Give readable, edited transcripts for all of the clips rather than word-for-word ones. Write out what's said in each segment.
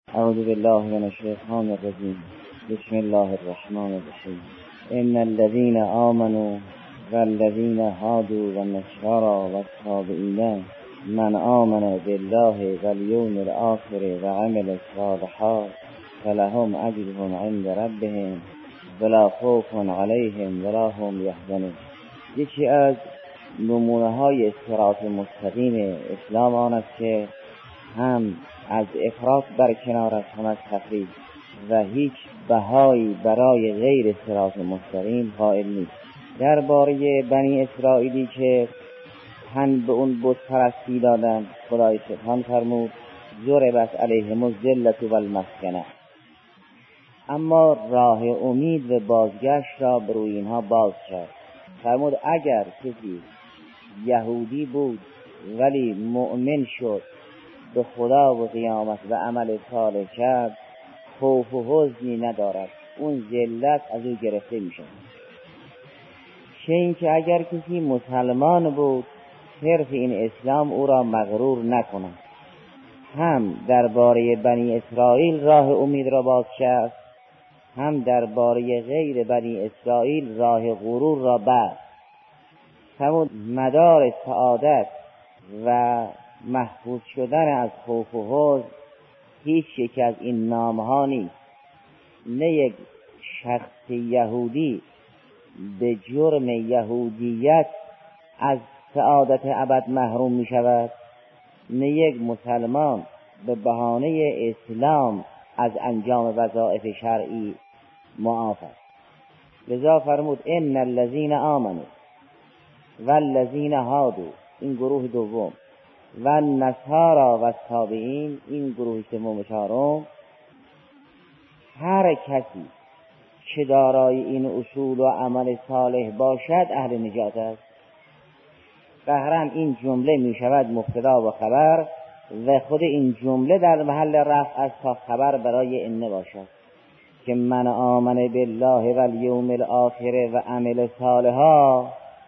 اعوذ بالله من الشیطان الرجیم. بسم الله الرحمن الرحیم. ان الذين آمنوا والذين هادوا والنصارى والصابئين من آمن بالله واليوم الآخر وعمل الصالحات فلهم اجرهم عند ربهم ولا خوف علیهم ولا هم یحزنون. یکی از نمونه های صراط مستقیم اسلام آن است که هم از افراط برکنار است، هم از تفریط، و هیچ بهایی برای غیر صراط مستقیم قائل نیست. درباره بنی اسرائیلی که تن به اون بت پرستی دادند، خدای سبحان فرمود ضربت علیهم الذلة والمسکنه، اما راه امید و بازگشت را بر روی اینها باز کرد. فرمود اگر کسی یهودی بود ولی مؤمن شد، به خدا و قیامت و عمل صالح کرد، خوف و حزنی ندارد، اون ذلت از او گرفته می شود. چه این که اگر کسی مسلمان بود، صرف این اسلام او را مغرور نکند. هم درباره بنی اسرائیل راه امید را باز کرد، هم درباره غیر بنی اسرائیل راه غرور را بست. همون مدار سعادت و محفوظ شدن از خوف و حزن هیچ یک از این نامها نیست. نه یک شخص یهودی به جرم یهودیت از سعادت ابد محروم می شود، نه یک مسلمان به بهانه اسلام از انجام وظایف شرعی معاف است. لذا فرمود ان الذين آمنوا والذين هادوا، این گروه دوم، و النصارى والصابئین، این گروه سوم و چهارم، هر کسی که دارای این اصول و عمل صالح باشد اهل نجات است. قهرن این جمله می شود مبتدا و خبر، و خود این جمله در محل رفع است تا خبر برای انه باشد که من آمن بالله والیوم الآخر و عمل صالحا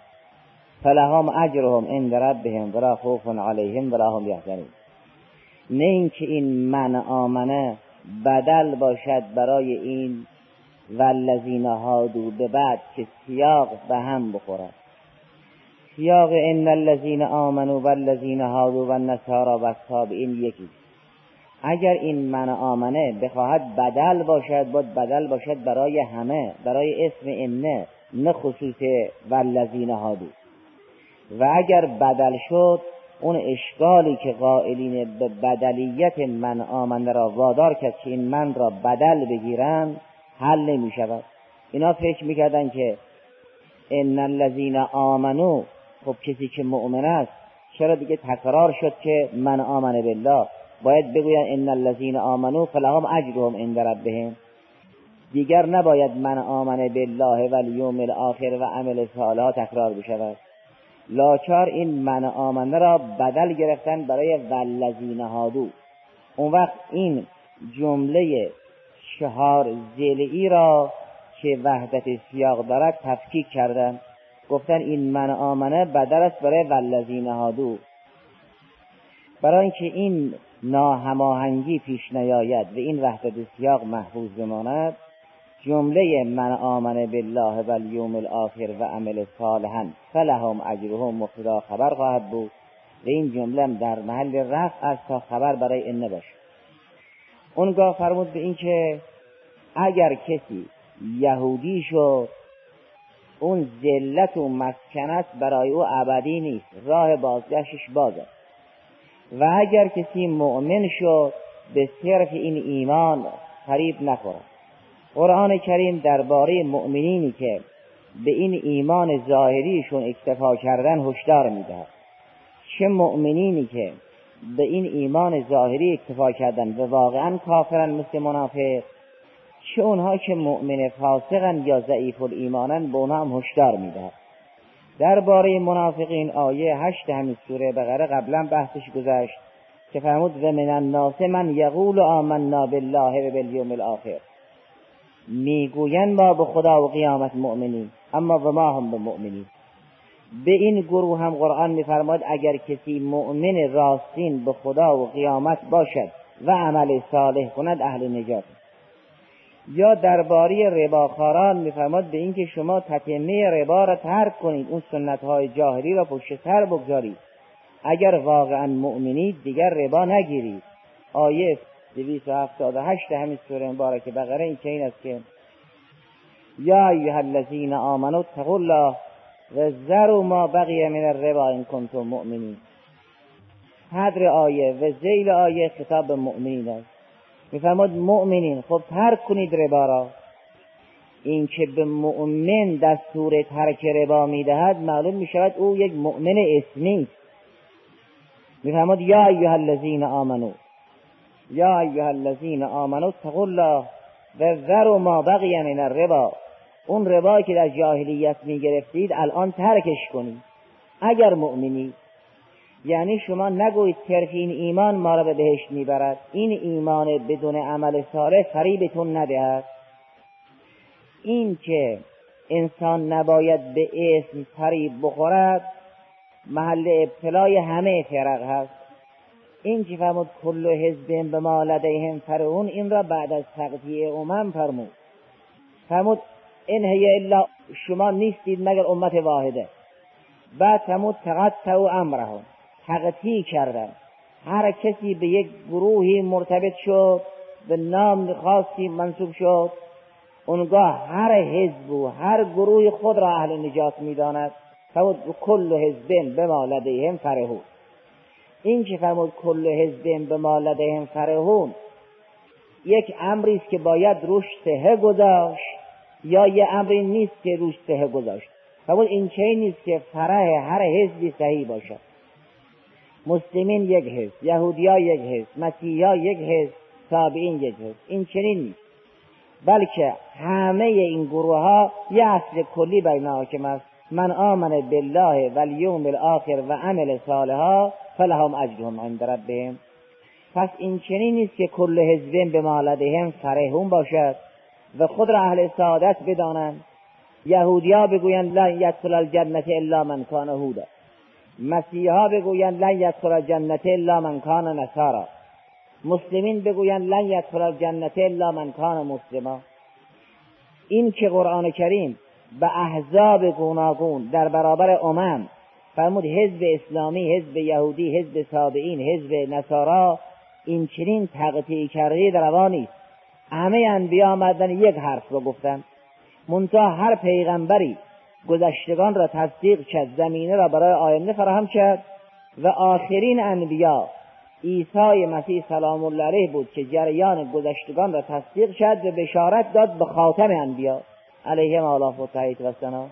فلهم اجرهم عند ربهم ولا خوف علیهم ولا هم یحزنون. نه اینکه این من آمنه بدل باشد برای این والذین هادوا به بعد که سیاق به هم بخورد. سیاق ان الذین آمنوا والذین هادوا والنصارى والصابئین یکی. اگر این من آمنه بخواهد بدل باشد، باید بدل باشد برای همه، برای اسم انه، نه خصوص والذین هادوا. و اگر بدل شد، اون اشکالی که قائلین به بدلیت من آمنه را وادار کرد که این من را بدل بگیرن حل نمی شود. اینا فکر میکردن که ان الذین آمنو، خب کسی که مؤمن است چرا دیگه تکرار شد که من آمن بالله؟ باید بگوین ان الذین آمنو فلهم اجرهم عند ربهم، دیگر نباید من آمن بالله والیوم الاخر و عمل صالحات تکرار بشود. لاچار این من آمنه را بدل گرفتن برای والذین هادو. اون وقت این جمله 4 ضلعی را که وحدت سیاق دارد تفکیک کردن، گفتن این من آمنه بدل است برای والذین هادو. برای اینکه این ناهماهنگی پیش نیاید و این وحدت سیاق محفوظ بماند، جمله من آمن بالله والیوم الاخر و عمل صالحا فلهم اجرهم مبتدا خبر خواهد بود و این جمله در محل رفع است تا خبر برای انه باشد. اونگاه فرمود به این که اگر کسی یهودی شد، اون ذلت و مسکنت برای او ابدی نیست، راه بازگشتش باز است. و اگر کسی مؤمن شد، به صرف این ایمان فریب نخورد. قرآن کریم درباره مؤمنینی که به این ایمان ظاهریشون اکتفا کردن هشدار میدهد. چه مؤمنینی که به این ایمان ظاهری اکتفا کردن و واقعا کافرن مثل منافق، چه اونها که مؤمن فاسقن یا ضعیف الایمانن، به اونها هم هشدار میدهد. درباره منافقین آیه 8 همین سوره بقره قبلا بحثش گذشت که فرمود و من الناس من یقول آمنا بالله و بالیوم الاخر، میگوین ما به خدا و قیامت مؤمنین اما و ما هم به مؤمنین. به این گروه هم قرآن میفرماد اگر کسی مؤمن راستین به خدا و قیامت باشد و عمل صالح کند اهل نجات. یا درباره رباخواران میفرماد به این که شما تتمه ربا را ترک کنید، اون سنت‌های جاهلی را پشت سر بگذارید، اگر واقعا مؤمنید دیگر ربا نگیرید. آیه 278 همین سوره مبارکه بقره این چنین است که یا ایها الذین آمنوا اتقوا الله و ذروا ما بقی من الربا ان کنتم مؤمنین. صدر آیه و ذیل آیه خطاب به مؤمنین است. میفرماد مؤمنین خب ترک کنید ربا را. این که به مؤمن دستور ترک ربا میدهد معلوم میشود او یک مؤمن اسمی. میفرماد یا ایها الذین آمنوا، یا ایها الذین آمنوا اتقوا الله و ذروا ما بقی من الربا. اون ربایی که در جاهلیت میگرفتید الان ترکش کنید اگر مؤمنید. یعنی شما نگویید ترک این ایمان ما را به بهشت میبرد، این ایمان بدون عمل صالح فریبتون ندهد. این که انسان نباید به اسم فریب بخورد محل ابتلای همه فرق هست. این که فرمود کل حزب بما لدیهم فرحون، این را بعد از تقطیع فرمود این هی الا، شما نیستید مگر امت واحده. بعد فرمود تقطعوا امرهم، تقطیع کردن، هر کسی به یک گروهی مرتبط شد، به نام خاصی منصوب شد، اونگاه هر حزب و هر گروه خود را اهل نجات می‌داند. فرمود کل حزب بما لدیهم فرحون. این که فرمود کل حزب بما لدیهم فرحون یک امری است که باید روش صحه گذاشت یا یه امری نیست که روش صحه گذاشت. فرمود این چه نیست که فرح هر حزبی صحیح باشد. مسلمین یک حزب، یهودیا یک حزب، مسیحیا یک حزب، تابعین یک حزب. این چنین نیست، بلکه همه این گروه ها یه اصل کلی بر اینا حاکم است. من آمن بالله و الیوم الاخر و عمل صالحا فلهم اجرهم عند ربهم. پس این چنین نیست که کل حزب بما لدیهم فرحون باشد و خود را اهل سعادت بدانند. یهودیا بگویند لن یدخل الجنة الا من کان هودا، مسیحا بگویند لن یدخل الجنة الا من کان نصارا، مسلمین بگویند لن یدخل الجنة الا من کان مسلما. این که قرآن کریم به احزاب گوناگون در برابر فرمود حزب اسلامی، حزب یهودی، حزب تابعین، حزب نصارا، این چنین تقطیع کرده در روا نیست. همه انبیا آمدن یک حرف رو گفتن، منتها هر پیغمبری گذشتگان را تصدیق کرد، زمینه را برای آینده فراهم کرد و آخرین انبیا عیسی مسیح سلام الله علیه بود که جریان گذشتگان را تصدیق کرد و بشارت داد به خاتم انبیا علیهم آلاف و تحییت و سنا.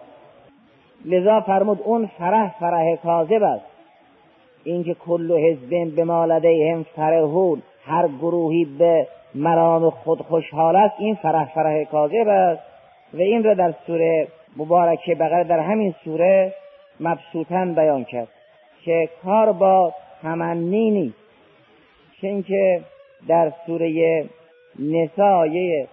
لذا فرمود اون فرح کاذب است. اینکه کل حزب بما لدیهم فرحون، هر گروهی به مرام خود خوشحال است، این فرح کاذب است. و این را در سوره مبارکه بقره در همین سوره مبسوطاً بیان کرد که کار با تمنی نیست. چون که در سوره نساء آیه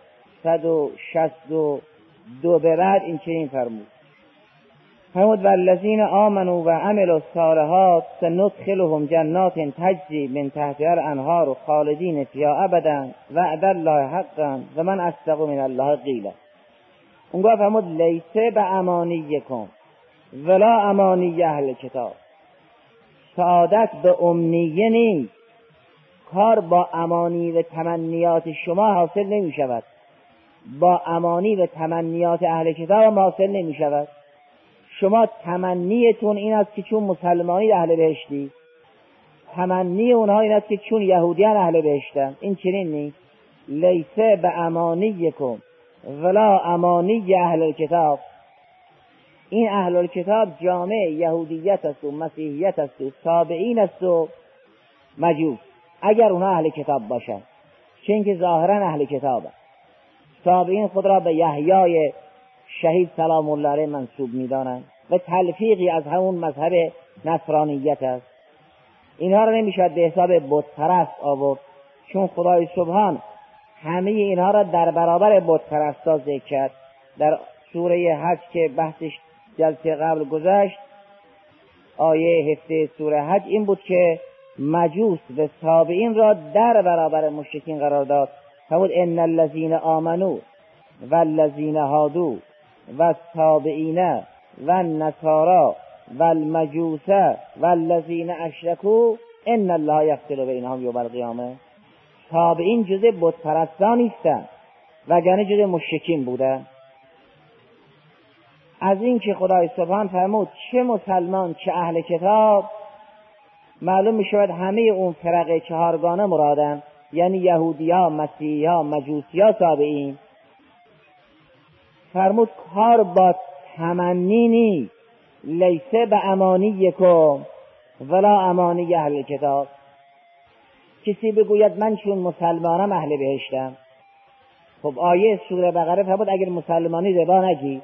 162 برد این چنین فرمود والذین آمنوا و عملوا الصالحات سندخلهم جنات تجری من تحتها الانهار خالدین فیها ابدا وعد الله حقا و من اصدق من الله قیلا. اونگاه فرمود لیسه به امانیکم ولا امانی اهل کتاب. سعادت به امنیه نیست، کار با امانی و تمنیات شما حاصل نمی شود، با امانی و تمنیات اهل کتاب حاصل نمی شود. شما تمنیتون این است که چون مسلمانی اهل بهشتی، تمنی اونها این است که چون یهودیان اهل بهشتن. این چنین نیست. لیسه به امانیکم ولا امانی اهل کتاب. این اهل کتاب جامع یهودیت است و مسیحیت است و تابعین است و مجوس، اگر اونها اهل کتاب باشند، چون که ظاهرا اهل کتاب است. تابعین خود را به یحیای شهید سلام الله علیه منسوب می‌دانند و تلفیقی از همون مذهب نصرانیت است. اینها را نمی‌شود به حساب بت پرست آورد، چون خدای سبحان همه اینها را در برابر بت پرستا ذکر کرد. در سوره حج که بحثش جلسه قبل گذشت، آیه 7 سوره حج این بود که مجوس و تابعین را در برابر مشرکین قرار داد. فرمود ان الذین آمنوا والذین هادوا والتابعین والنصارى والمجوس والذین اشرکوا ان الله یفصل بینهم یوم القیامه. تابعین جزء بت پرستان نیستند وگرنه جزء مشرکین بودند. از این که خدای سبحان فرمود چه مسلمان چه اهل کتاب، معلوم می شود همه اون فرق چهارگانه مرادن، یعنی یهودی‌ها، مسیحی‌ها، مجوسی‌ها، تابعین. فرمود کار با تمنی نیست، لیسه به امانیکم ولا امانی اهل کتاب. کسی بگوید من چون مسلمانم اهل بهشتم، خب آیه سوره بقره فرمود اگر مسلمانی ربا نگی.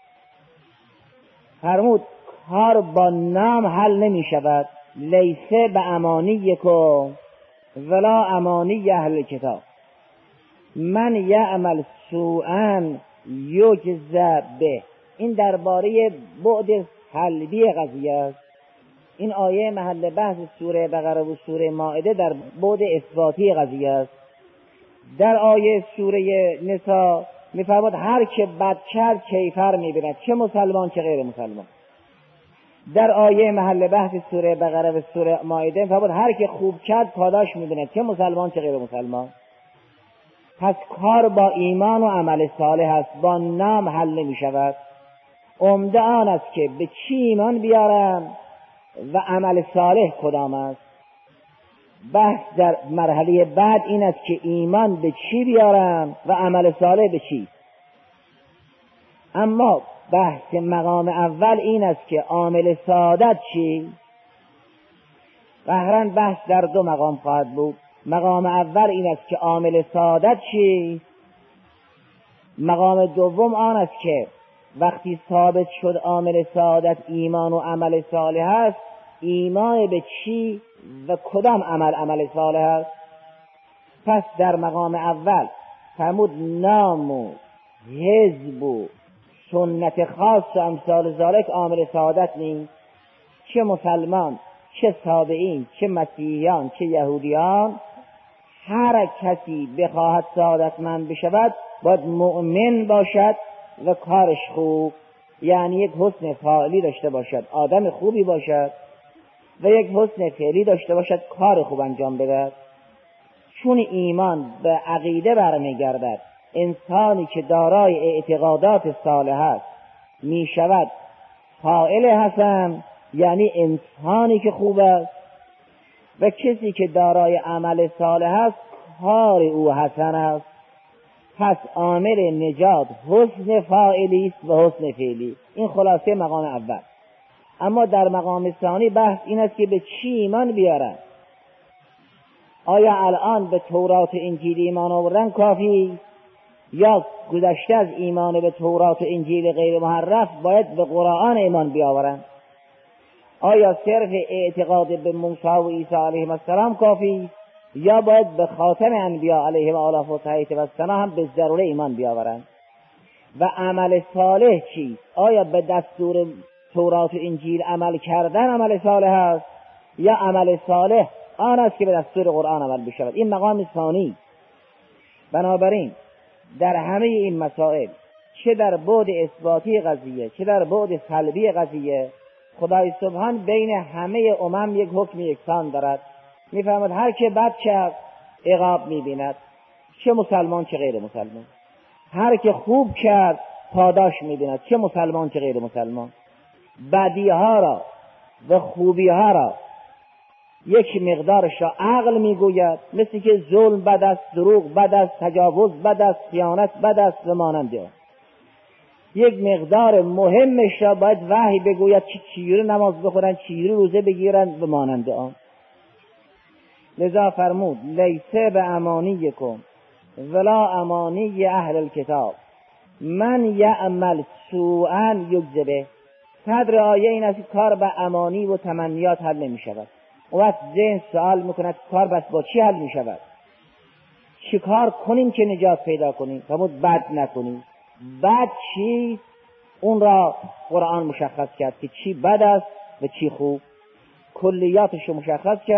فرمود کار با نام حل نمی شود، لیسه به امانیکم ولا امانی اهل کتاب. من یعمل سوءا یجزا به. این درباره بعد قلبی قضیه است. این آیه محل بحث سوره بقره و سوره مائده در بعد اثباتی قضیه است. در آیه سوره نساء می‌فرماد هر که بد کرد کیفر می‌بیند، چه مسلمان چه غیر مسلمان. در آیه محل بحث سوره بقره و سوره مائده می‌فرماد هر که خوب کرد پاداش می‌بیند، چه مسلمان چه غیر مسلمان. پس کار با ایمان و عمل صالح است، با نام حل نمی‌شود. عمده آن است که به چی ایمان بیارم و عمل صالح کدام است. بحث در مرحله بعد این است که ایمان به چی بیارم و عمل صالح به چی. اما بحث مقام اول این است که عامل سعادت چی. قهرن بحث در دو مقام خواهد بود. مقام اول این است که عامل سعادت چی. مقام دوم آن است که وقتی ثابت شد عامل سعادت ایمان و عمل صالح است، ایمان به چی و کدام عمل صالح است. پس در مقام اول فرمود نام و حزب و سنت خاص و امثال ذالک عامل سعادت نیست. چه مسلمان چه تابعین چه مسیحیان چه یهودیان، هر کسی بخواهد سعادتمند بشود باید مؤمن باشد و کارش خوب، یعنی یک حسن فاعلی داشته باشد، آدم خوبی باشد و یک حسن فعلی داشته باشد، کار خوب انجام بدهد. چون ایمان به عقیده برمیگردد، انسانی که دارای اعتقادات صالح است می شود فاعل حسن، یعنی انسانی که خوب است، و کسی که دارای عمل صالح است کار او حسن است. پس عامل نجات حسن فاعلی است و حسن فعلی. این خلاصه مقام اول. اما در مقام ثانی بحث این است که به چی ایمان بیارن. آیا الان به تورات و انجیل ایمان آوردن کافی، یا گذشته از ایمان به تورات و انجیل غیر محرف باید به قرآن ایمان بیاورن؟ آیا صرف اعتقاد به موسی و عیسی علیهم السلام کافی، یا باید به خاتم انبیا علیهم آلاف و تحیط و السلام هم به ضروره ایمان بیاورن؟ و عمل صالح چیست؟ آیا به دستور تورات و انجیل عمل کردن عمل صالح است، یا عمل صالح آن است که به دستور قرآن عمل بشود؟ این مقام ثانی. بنابراین در همه این مسائل، چه در بعد اثباتی قضیه چه در بعد سلبی قضیه، خدای سبحان بین همه امم یک حکم یکسان دارد. میفهمد هر که بد کرد عقاب میبیند، چه مسلمان چه غیر مسلمان. هر که خوب کرد پاداش میبیند، چه مسلمان چه غیر مسلمان. بدی ها را و خوبی ها را یک مقدارش را عقل میگوید، مثل که ظلم بد است، دروغ بد است، تجاوز بد است، خیانت بد است و مانند آن. یک مقدار مهمش را باید وحی بگوید که چجوری نماز بخورن، چجوری روزه بگیرن و مانند آن. لذا فرمود لیسه به امانیکم ولا امانی اهل الکتاب من یعمل سوءا یجزا به. صدر آیه این است کار به امانی و تمنیات حل نمی شود. و وقت ذهن سوال میکند کار بس با چی حل می شود؟ چی کار کنیم که نجات پیدا کنیم؟ فرمود بد نکنیم. بد چی؟ اون را قرآن مشخص کرد که چی بد است و چی خوب. کلیاتش رو مشخص کرد.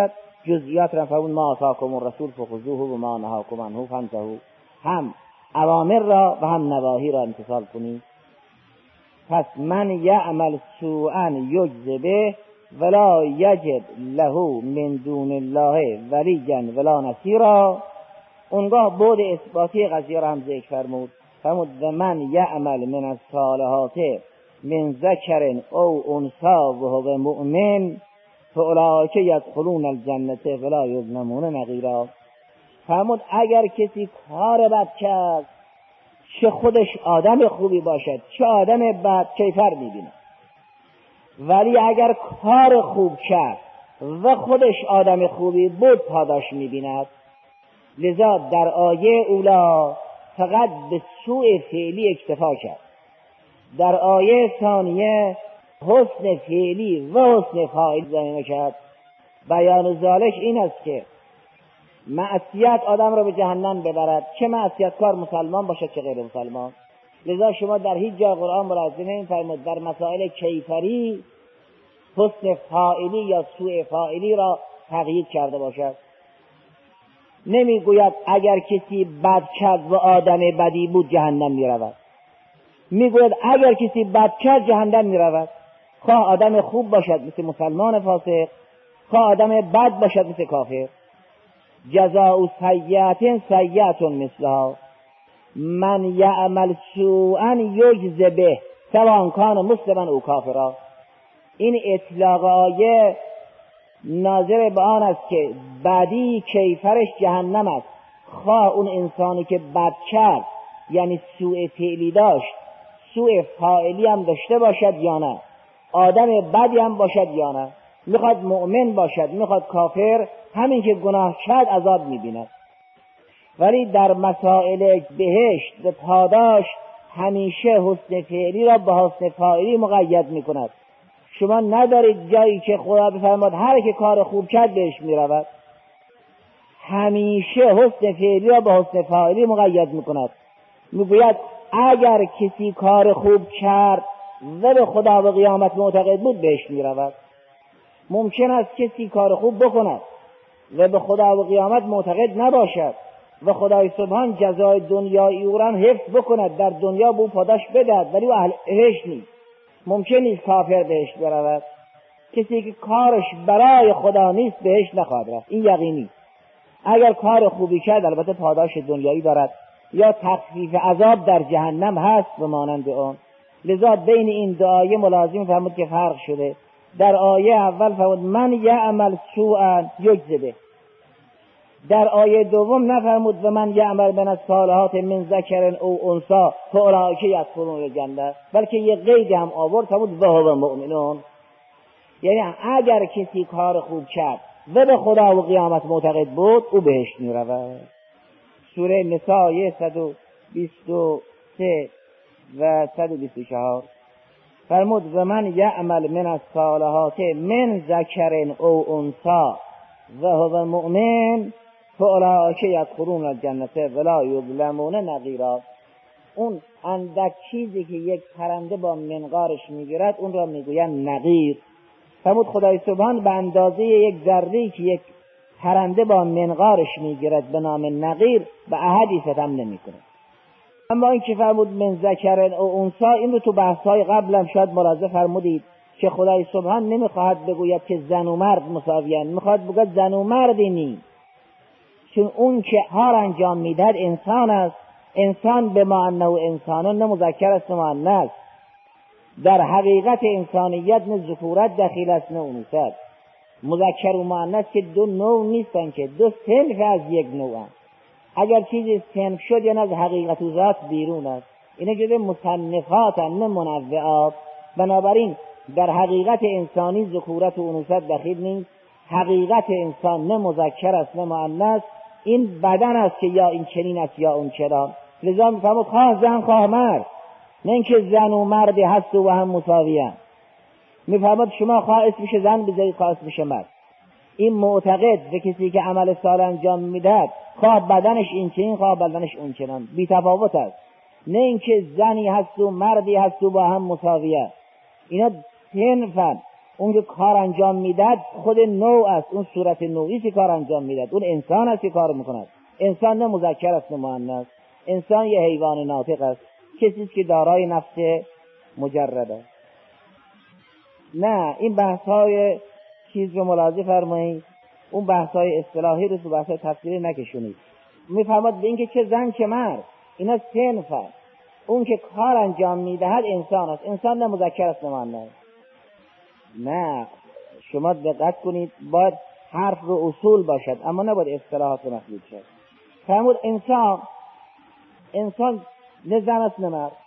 جزئیات را فرمود ما آتاکم الرسول فخذوه و ما نهاکم عنه فانتهوا، هم اوامر را و هم نواهی را امتثال کنید. پس من یعمل سوءا یجز به ولا یجد له من دون الله ولیا ولا نصیرا. اونگاه بعد اثباتی قضیه را هم ذکر فرمود و من یعمل من الصالحات من ذکر او انثی و هو مؤمن فاولئک یدخلون الجنة ولا یظلمون نقیرا. فرمود اگر کسی کار بد کرد، چه خودش آدم خوبی باشد چه آدم بد، کیفر می‌بیند. ولی اگر کار خوب کرد و خودش آدم خوبی بود، پاداش می‌بیند. لذا در آیه اولا فقط به سوء فعلی اکتفا کرد. در آیه ثانیه حسن فعلی و حسن فاعلی ذکر کرد. بیان ذالک این است که معصیت آدم را به جهنم ببرد، چه معصیت کار مسلمان باشد چه غیر مسلمان. لذا شما در هیچ جای قرآن ملاحظه نمی‌فرمایید در مسائل کیفری حسن فاعلی یا سوء فاعلی را تقیید کرده باشد. نمیگوید اگر کسی بد کرد و آدم بدی بود جهنم میرود، میگوید اگر کسی بد کرد جهنم میرود، خواه آدم خوب باشد مثل مسلمان فاسق، خواه آدم بد باشد مثل کافر. جزاء سیئة سیئة مثلها من یعمل سوءا یجز به سواء کان مسلما او کافرا. این اطلاق آیه ناظر به آن است که بدی کیفرش جهنم است، خواه اون انسانی که بد کرد یعنی سوء فعلی داشت سوء فاعلی هم داشته باشد یا نه، آدم بدی هم باشد یا نه، میخواد مؤمن باشد میخواد کافر، همین که گناه کرد عذاب میبیند. ولی در مسائل بهشت و پاداش همیشه حسن فعلی را به حسن فاعلی مقید میکند. شما ندارید جایی که خدا بفرماد هر که کار خوب کرد بهش میرود. همیشه حسن فعلی را به حسن فاعلی مقید میکند. میگوید اگر کسی کار خوب کرد و به خدا و قیامت معتقد بود بهش میرود. ممکن است کسی کار خوب بکند و به خدا و قیامت معتقد نباشد و خدای سبحان جزای دنیایی او را حفظ بکند، در دنیا به او پاداش بدهد، ولی او اهل بهشت نیست. ممکن نیست کافر بهشت برود. کسی که کارش برای خدا نیست بهشت نخواهد رفت، این یقینی. اگر کار خوبی کرد البته پاداش دنیایی دارد یا تخفیف عذاب در جهنم هست و مانند آن. لذا بین این دو آیه ملازم فرمود که فرق شده. در آیه اول فرمود من یعمل سوءا یجز به، در آیه دوم نفرمود و من یعمل من الصالحات من ذکر او انثی فاولئک یدخلون الجنة، بلکه یه قید هم آورد فرمود و هو مؤمنون. یعنی اگر کسی کار خوب کرد و به خدا و قیامت معتقد بود او بهشت میرود. سوره نساء آیه 123 و 124 فرمود و من یعمل من الصالحات من ذکر او انثی و هو مؤمن فاولئک یدخلون الجنة ولا یظلمون نقیرا. اون اندک چیزی که یک پرنده با منقارش میگیرد اون را میگویند نقیر. فرمود خدای سبحان به اندازه یک ذره‌ای که یک پرنده با منقارش میگیرد به نام نقیر به احدی ستم نمیکنه. اما این که فرمود من ذکر او انثی، این رو تو بحث‌های قبلم شاید ملاحظه فرمودید که خدای سبحان نمیخواهد بگوید که زن و مرد مساویان، میخواهد بگوید زن و مردی نیست، چون اون که کار انجام میدهد انسان است. انسان به معنی و انسانان نه مذکر است نه مؤنث. در حقیقت انسانیت نه ذکورت دخیل است نه انوثت. مذکر و مؤنث که دو نوع نیستن، که دو صنف از یک نوعن. اگر چیزی صنف شد یعنی از حقیقت و ذات بیرون است. اینا جزء مصنفات نه منوعات. بنابراین در حقیقت انسانی ذکورت و انوثت دخیل نیست. حقیقت انسان نه مذکر است نه مؤنث. این بدن است که یا این چنین است یا اون چرا. لذا میفرمود خواه زن خواه مرد، نه اینکه زن و مرد هست و هم مساویان. میفرمود شما خواه اسمش زن بذارید خواه اسمش مرد. این معتقد به کسی که عمل صالح انجام میدهد خواه بدنش این چنین خواه بدنش اون چنان بی تفاوت است، نه اینکه زنی هست و مردی هست و با هم مساویه. اینا صنفن. اون که کار انجام میدهد خود نوع است، اون صورت نوعی که کار انجام میدهد، اون انسان است که کار میکند. انسان نه مذکر است نه مؤنث، انسان یه حیوان ناطق است، کسی است که دارای نفس مجرد است. نه این بحث های چیز رو ملاحظه فرمایید، اون بحث های اصطلاحی رو تو بحث های تفسیری نکشونید. میفرماد به اینکه چه زن چه مرد، اینا صنف است. اون که کار انجام میدهد انسان است، انسان نه مذکر است نه مؤنث. نه شما دقت کنید، باید حرف رو اصول باشد اما نباید اصطلاحات مخلوط شد. فرمود انسان نه زن است نه مرد،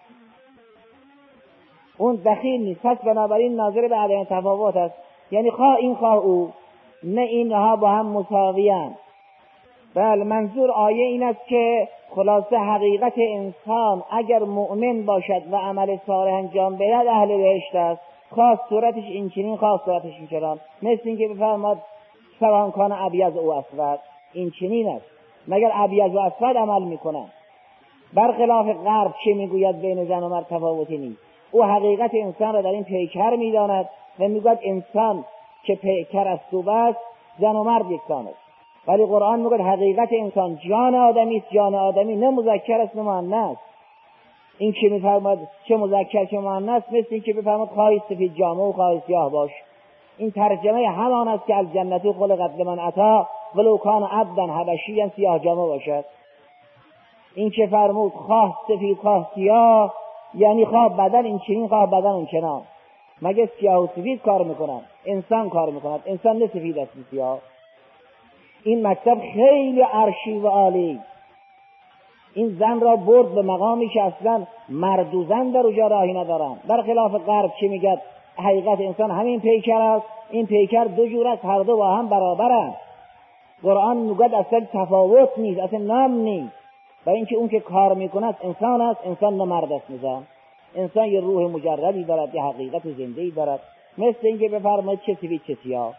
اون دخیل نیست، پس بنابراین ناظر به عدم تفاوت است، یعنی خواه این خواه او، نه اینها با هم مساویان. بله منظور آیه این است که خلاصه حقیقت انسان اگر مؤمن باشد و عمل صالح انجام بدهد اهل بهشت است، خاص صورتش این چنین خاص صورتش این چنان. مثل این که بفرماد سواء کان ابیض او اسود، این چنین است. مگر ابیض و اسود عمل میکنن؟ برخلاف غرب چه میگوید بین زن و مرد تفاوتی نیست، او حقیقت انسان را در این پیکر میداند و میگوید انسان که پیکر است و بس، زن و مرد یکسان است. ولی قرآن میگوید حقیقت انسان جان آدمی است، جان آدمی نه مذکر است نه مؤنث. این که میفرماد چه مذکر چه مؤنث، مثل این که بفرماد خواهی سفید جامه و خواهی سیاه باش، این ترجمه همان است که الجنة خلقت لمن اتی ولو کان عبدا حبشیا سیاه جامه باشد. این که فرمود خواه سفید خواه سیاه، یعنی خواه بدن این چنین خواه بدن اون چنان. مگه سیاه و سفید کار میکنن؟ انسان کار میکند، انسان نه سفید است سیاه. این مکتب خیلی عرشی و عالی، این زن را برد به مقامی که اصلا مرد و زن در اونجا راهی ندارن. برخلاف غرب چی میگه؟ حقیقت انسان همین پیکر است، این پیکر دو جور است، هر دو با هم برابرند. قرآن میگه اصلا تفاوت نیست، اصلا نام نیست. و اینکه اون که کار میکند انسان است، انسان نه مرد است. انسان یه روح مجردی دارد، یه حقیقت زنده‌ای دارد، مثل اینکه بفرمایید چه سفید چه سیاه.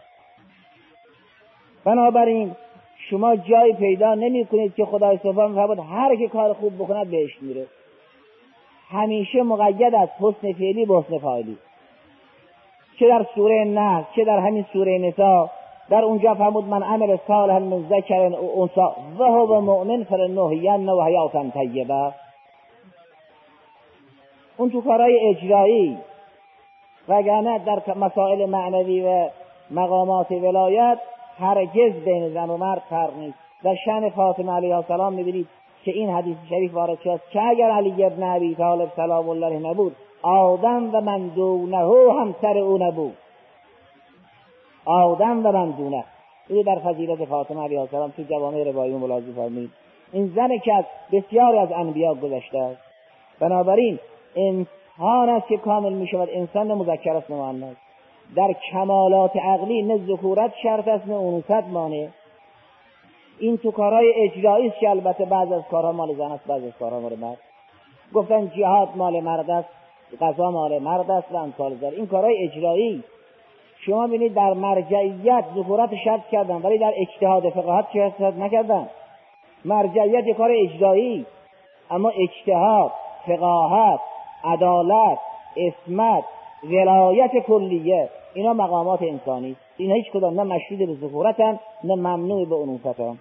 بنابراین شما جایی پیدا نمی کنید که خدای سبحانه می‌فرماید هر کی کار خوب بکند بهش میره. همیشه مقید است حسن فعلی به حسن فاعلی. چه در سوره نحل چه در همین سوره نساء، در اونجا فرمود من عمل صالحا من ذکر او انثی و هو مؤمن فلنحیینه حیاتا طیبه. اون تو کارهای اجرایی، وگرنه در مسائل معنوی و مقامات ولایت هرگز بین زن و مرد فرق نیست. در شأن فاطمه علیها السلام می‌بینید که این حدیث شریف وارد شد که اگر علی ابن ابی طالب سلام الله نبود، آدم و من دونه همسر او نبود. آدم و من دونه، این در فضیلت فاطمه علیها السلام تو جوامع روایی ملاحظه فرمایید. این زنی که از بسیاری از انبیا گذشته است. بنابراین انسان است که کامل می‌شود، انسان نه مذکر است نه مؤنث. در کمالات عقلی نه ذکورت شرط است نه انوثت مانع. این تو کارهای اجرایی است که البته بعض از کارها مال زن است، بعض از کارها مال مرد. گفتن جهاد مال مرد است، قضا مال مرد است و امثال ذلک. این کارهای اجرایی شما ببینید در مرجعیت ذکورت شرط کردن ولی در اجتهاد فقاهت شرط نکردن. مرجعیت کار اجرایی، اما اجتهاد، فقاهت، عدالت، عصمت، ولایت کلیه، اینا مقامات انسانی است. اینا هیچ کدام نه مشروط به ذکورتن نه ممنوع به انوثتن.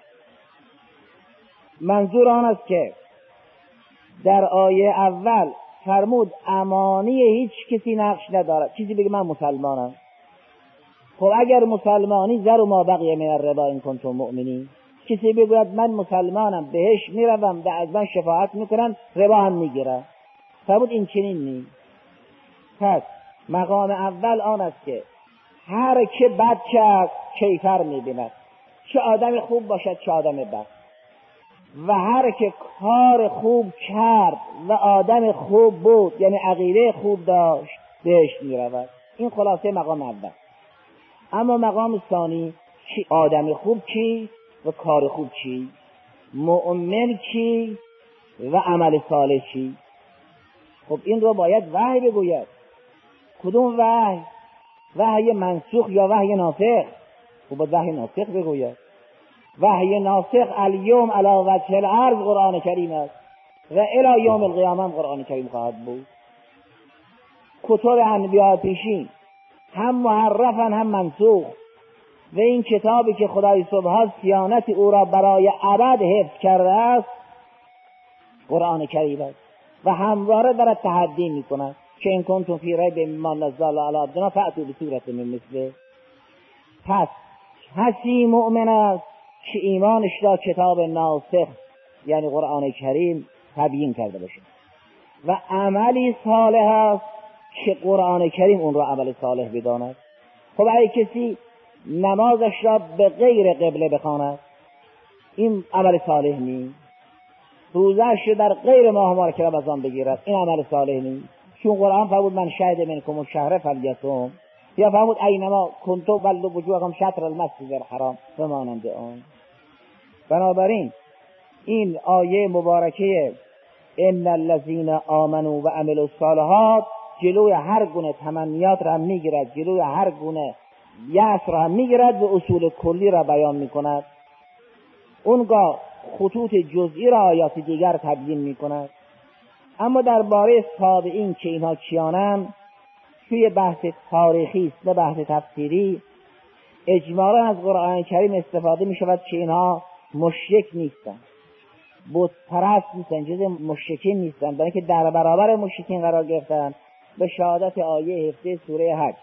منظور آن است که در آیه اول فرمود امانی هیچ کسی نقش ندارد. چیزی بگه من مسلمانم، خب اگر مسلمانی ذر ما بقیه من الربا ان کنتم مؤمنین. کسی بگوید من مسلمانم، بهش میروم، به از من شفاعت میکنن، ربا هم میگیرم. فرمود این چنین نیست. پس مقام اول آن است که هر که بد کرد کیفر میبیند، چه آدم خوب باشد چه آدم بد، و هر که کار خوب کرد و آدم خوب بود یعنی عقیده خوب داشت بهش میرود. این خلاصه مقام اول. اما مقام ثانی آدم خوب کی و کار خوب چی، مؤمن کی و عمل صالح چی. خب این رو باید وحی بگوید. کدوم وحی؟ وحی منسوخ یا وحی ناسخ؟ خب باید وحی ناسخ بگوید. وحی ناسخ الیوم علی وجه الارض قرآن کریم است و الی یوم القیامه قرآن کریم خواهد بود. کتب انبیا پیشین هم محرفن هم منسوخ. و این کتابی که خدای سبحان صیانت او را برای ابد حفظ کرده است قرآن کریم است و همواره دارد تحدی میکند که این کنتم فی ریب مما نزلنا علی عبدنا فأتوا بسورة من مثله. پس کسی مؤمن است که ایمانش را کتاب ناسخ یعنی قرآن کریم تبیین کرده باشه و عملی صالح است که قرآن کریم اون را عمل صالح بداند. خب اگه کسی نمازش را به غیر قبله بخواند این عمل صالح نیست. روزش را در غیر ماه مبارک رمضان بگیرد این عمل صالح نیست، چون قرآن فرمود من شهد منکم الشهر فلیصم، یا فرمود اینما کنتم ولوا وجوهکم شطر المسجد الحرام و مانند آن. بنابراین این آیه مبارکه ان الذین آمنوا و عملوا الصالحات جلوی هر گونه تمنیات را میگیرد، جلوی هر گونه یأس را میگیرد و اصول کلی را بیان میکند. اونگاه خطوط جزئی را آیات دیگر تبیین میکند. اما درباره تابعین که اینها کیانند توی بحث تاریخی است نه بحث تفسیری، اجمالا از قرآن کریم استفاده می شود که اینها مشرک نیستند، بت پرست نیستند، جز مشرکین نیستند، برای که در برابر مشرکین قرار گرفتند به شهادت آیه 17 سوره حج.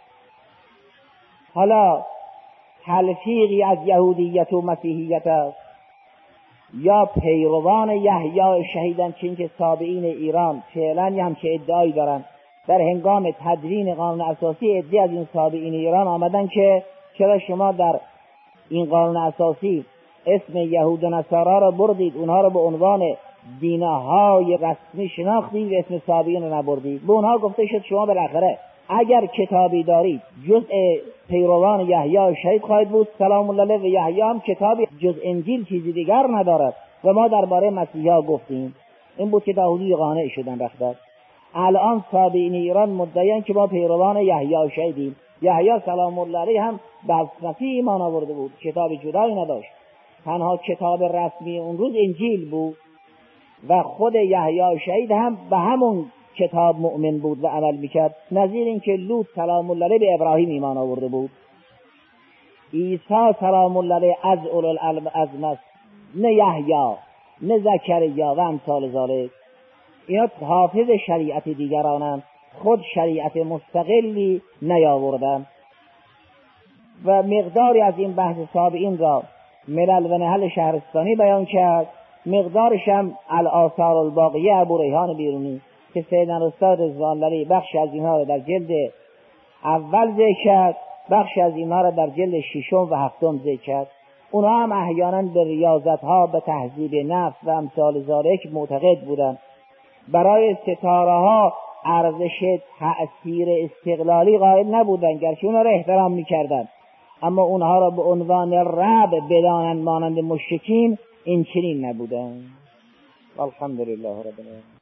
حالا تلفیقی از یهودیت و مسیحیت است یا پیروان یحیی شهیدن، چون که تابعین ایران فعلا هم که ادعایی دارن در هنگام تدوین قانون اساسی ادعی از این تابعین ایران آمدن که چرا شما در این قانون اساسی اسم یهود و نصارا را بردید، اونها را به عنوان دینهای رسمی شناختید و اسم تابعین را نبردید. به اونها گفته شد شما بالاخره اگر کتابی دارید جزء پیروان یحیی شهید خواهید بود سلام الله علیه، و یحیی هم کتابی جز انجیل چیزی دیگر ندارد و ما درباره مسیحا گفتیم. این بود که داوودی قانع شدن رفتن. الان تابعین ایران مدعیان که ما پیروان یحیی شهیدیم. یحیی سلام الله علیه هم به مسیح ایمان آورده بود، کتاب جدایی نداشت، تنها کتاب رسمی اون روز انجیل بود و خود یحیی شهید هم به همون کتاب مؤمن بود و عمل میکرد، نظیر این که لوط سلام الله علیه به ابراهیم ایمان آورده بود. عیسی سلام الله علیه از اولوالعزم است، نه یحیی نه زکریا و امثال ذالک. اینا حافظ شریعت دیگرانند، خود شریعت مستقلی نیاوردند. و مقداری از این بحث تابعین را ملل و نهل شهرستانی بیان کرد، مقدارش هم الآثار الباقیه ابو ریحان بیرونی که سیدنا استاد رضوان الله بخش از اینها را در جلد اول ذکر کرد، بخش از اینها را در جلد ششم و هفتم ذکر کرد. اونها هم احیانا به ریاضت ها، به تهذیب نفس و امثال ذالک معتقد بودند. برای ستاره ها ارزش تأثیر استقلالی قائل نبودند، گرچه اونها را احترام میکردند، اما اونها را به عنوان رب بدانند مانند مشرکین این چنین نبودند. الحمدلله رب العالمین.